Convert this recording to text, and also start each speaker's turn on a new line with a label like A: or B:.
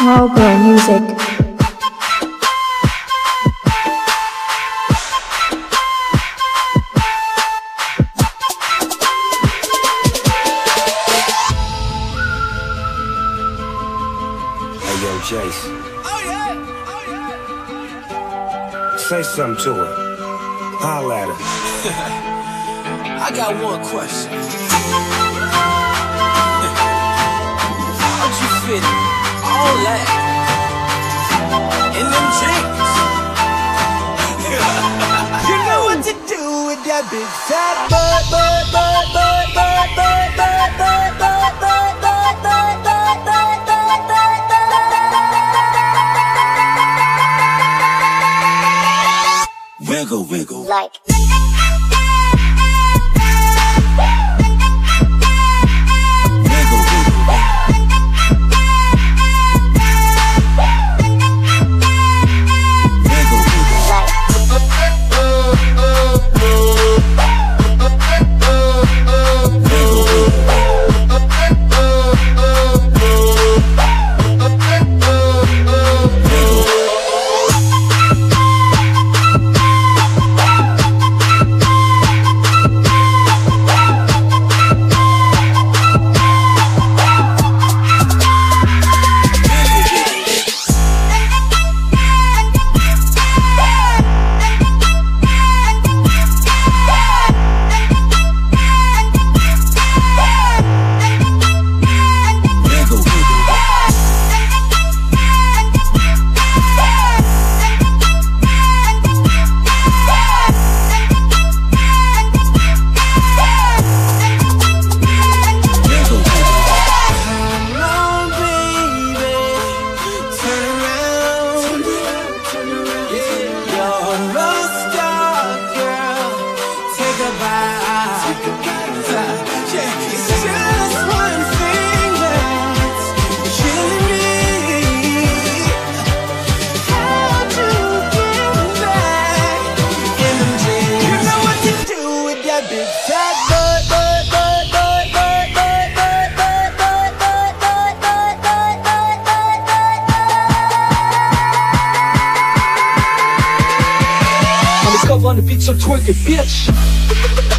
A: Marlboro Music.
B: Hey, yo, Jace.
C: Oh yeah, oh yeah.
B: Say something to her. Holla at her.
C: I got one question. How'd you fit all that in them jeans? You know what to do with that big fat butt, butt, butt, butt, butt, butt, butt, butt, butt, butt, butt, butt, butt, butt, butt. Wiggle, wiggle.
A: Like.
C: On the beat, so twerk it, bitch.